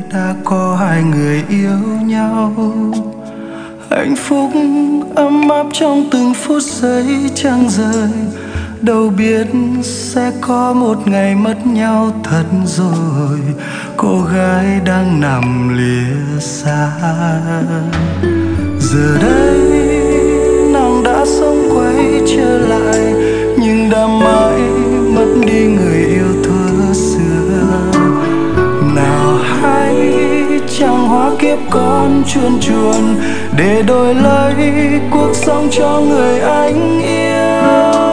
đã có hai người yêu nhau. Hạnh phúc ấm áp trong từng phút giây chẳng rời, đâu biết sẽ có một ngày mất nhau thật rồi. Cô gái đang nằm lìa xa, giờ đây nàng đã sống quay trở lại, nhưng đã mãi mất đi người yêu thuở xưa. Nào hay chẳng hóa kiếp con chuồn chuồn để đổi lấy cuộc sống cho người anh yêu.